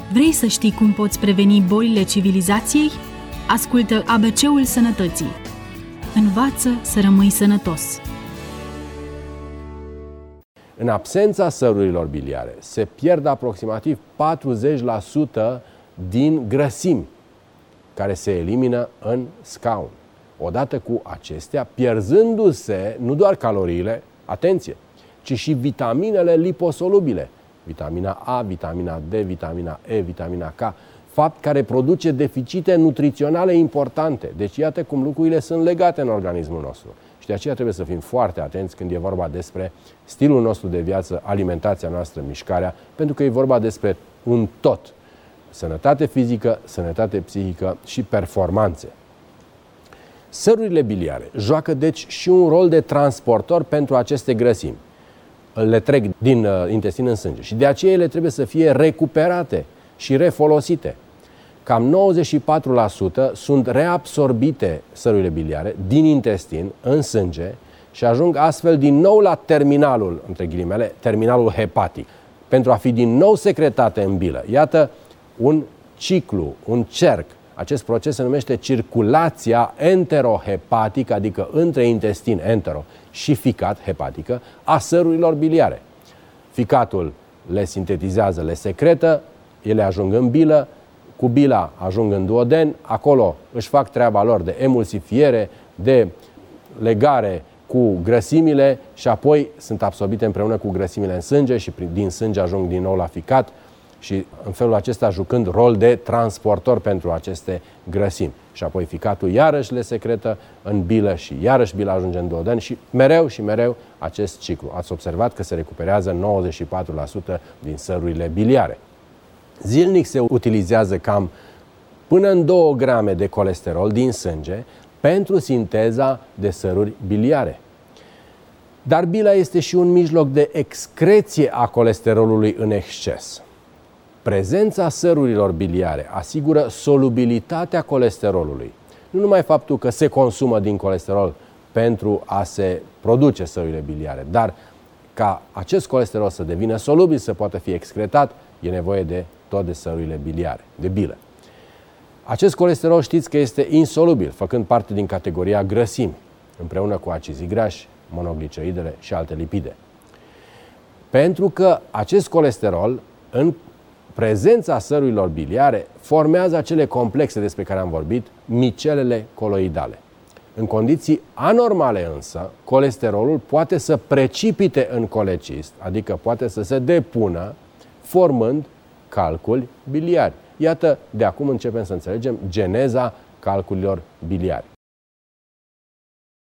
Vrei să știi cum poți preveni bolile civilizației? Ascultă ABC-ul Sănătății. Învață să rămâi sănătos. În absența sărurilor biliare se pierd aproximativ 40% din grăsimi care se elimină în scaun. Odată cu acestea, pierzându-se nu doar caloriile, atenție, ci și vitaminele liposolubile, vitamina A, vitamina D, vitamina E, vitamina K, fapt care produce deficite nutriționale importante. Deci iată cum lucrurile sunt legate în organismul nostru. Și de aceea trebuie să fim foarte atenți când e vorba despre stilul nostru de viață, alimentația noastră, mișcarea, pentru că e vorba despre un tot. Sănătate fizică, sănătate psihică și performanțe. Sărurile biliare joacă deci și un rol de transportor pentru aceste grăsimi. Le trec din intestin în sânge și de aceea ele trebuie să fie recuperate și refolosite. Cam 94% sunt reabsorbite sărurile biliare din intestin în sânge și ajung astfel din nou la terminalul, între ghilimele, terminalul hepatic, pentru a fi din nou secretate în bilă. Iată un ciclu, un cerc. Acest proces se numește circulația enterohepatică, adică între intestin entero și ficat hepatică, a sărurilor biliare. Ficatul le sintetizează, le secretă, ele ajung în bilă, cu bila ajung în duoden, acolo își fac treaba lor de emulsifiere, de legare cu grăsimile și apoi sunt absorbite împreună cu grăsimile în sânge și din sânge ajung din nou la ficat și în felul acesta jucând rol de transportor pentru aceste grăsimi. Și apoi ficatul iarăși le secretă în bilă și iarăși bila ajunge în duoden și mereu acest ciclu. Ați observat că se recuperează 94% din sărurile biliare. Zilnic se utilizează cam până în 2 grame de colesterol din sânge pentru sinteza de săruri biliare. Dar bila este și un mijloc de excreție a colesterolului în exces. Prezența sărurilor biliare asigură solubilitatea colesterolului. Nu numai faptul că se consumă din colesterol pentru a se produce sărurile biliare, dar ca acest colesterol să devină solubil, să poată fi excretat, e nevoie de tot de sărurile biliare, de bilă. Acest colesterol știți că este insolubil, făcând parte din categoria grăsimi, împreună cu acizii grași, monogliceridele și alte lipide. Pentru că acest colesterol, în prezența sărurilor biliare, formează acele complexe despre care am vorbit, micelele coloidale. În condiții anormale însă, colesterolul poate să precipite în colecist, adică poate să se depună, formând calculi biliari. Iată, de acum începem să înțelegem geneza calculilor biliari.